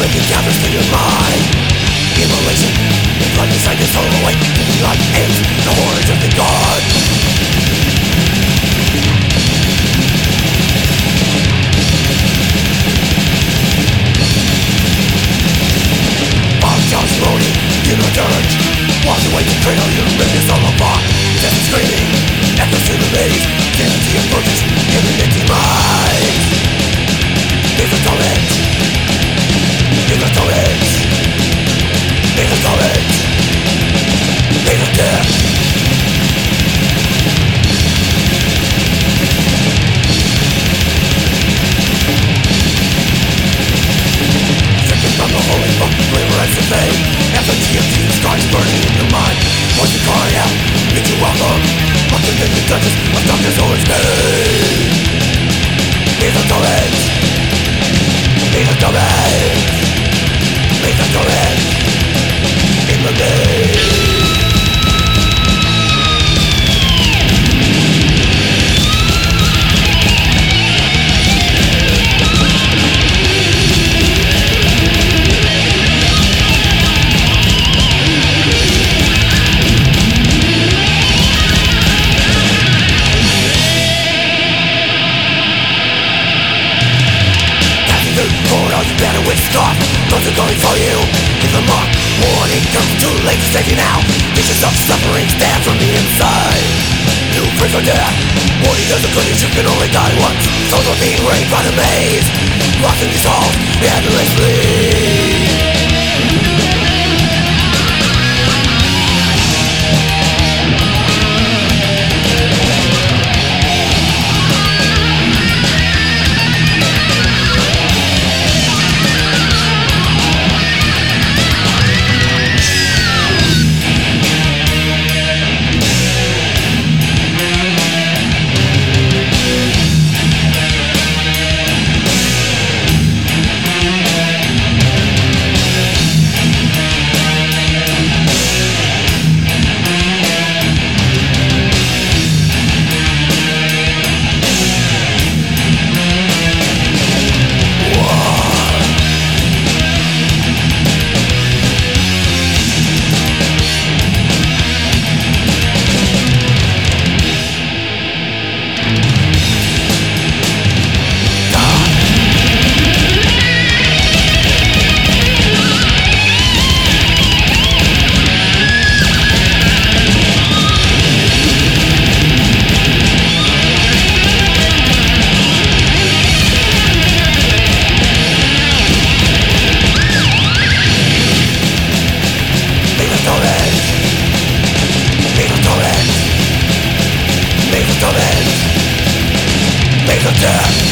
making gathers to your mind. Immolation, the blood inside your soul awake. Blood ends the horrors of the god. Just moaning in the dirt, walk away to cradle your ribs all apart. Death screaming, echoes to the maze. Guarantee approaches in the empty mind. It's a torrent. It's a torrent. It's a torrent. It's a death. From the holy book, reverence and faith. Effigy of Jesus Christ burning in your mind. Voice you cry out, bid you welcome. Fucking in the dungeons of darkness or its name. He's a torrent. He's a torrent. He's a torrent. In the name. Better with stop, those are going for you. Give them up, warning comes too late to save you now. Visions of suffering stand from the inside. You pray for death, warning there's a good news, you can only die once. Souls are being raped by the maze, crossing these halls endlessly. Make a death.